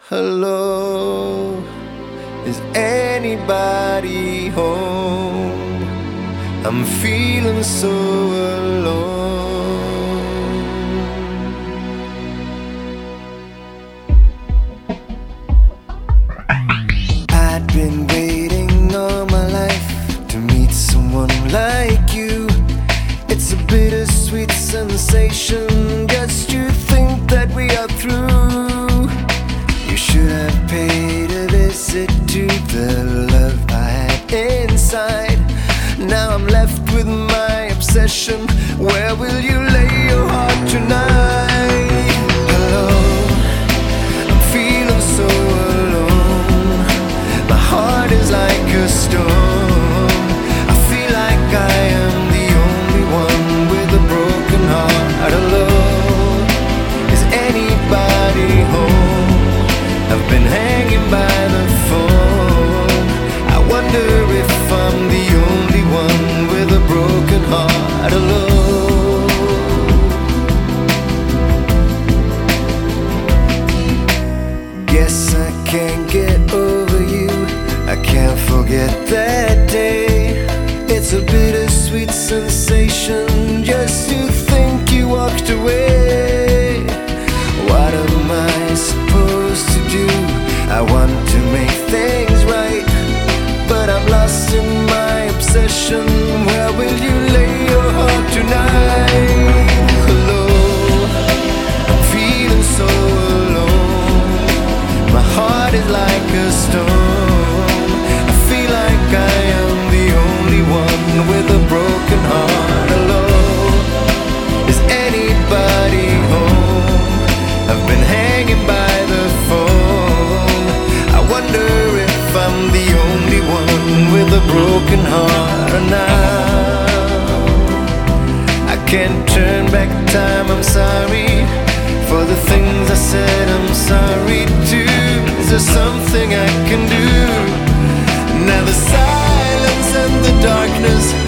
Hello, is anybody home? I'm feeling so alone. I'd been waiting all my life to meet someone like you. It's a bittersweet sensation just to think that we are through. You should have paid a visit to the love I had inside. Now I'm left with my obsession. Where will you lay your heart tonight? Hello, I'm feeling so alone. My heart is like a stone. I feel like I am the only one with a broken heart. Hello, is anybody home? I've been hanging by the phone. I wonder if I'm the only one with a broken heart alone. Guess I can't get over you. I can't forget that day. It's a bittersweet sensation just to think you walked away. What am I supposed to do? I want to make things right, but I'm lost in my obsession. Where will you lay your heart tonight? Hello, I'm feeling so alone. My heart is like a stone. I feel like I am the only one with a broken heart. Hello, is anybody home? I've been hanging by the phone. I wonder if I'm the only one with a broken heart now. I can't turn back time, I'm sorry for the things I said, I'm sorry too. Is there something I can do? Now the silence and the darkness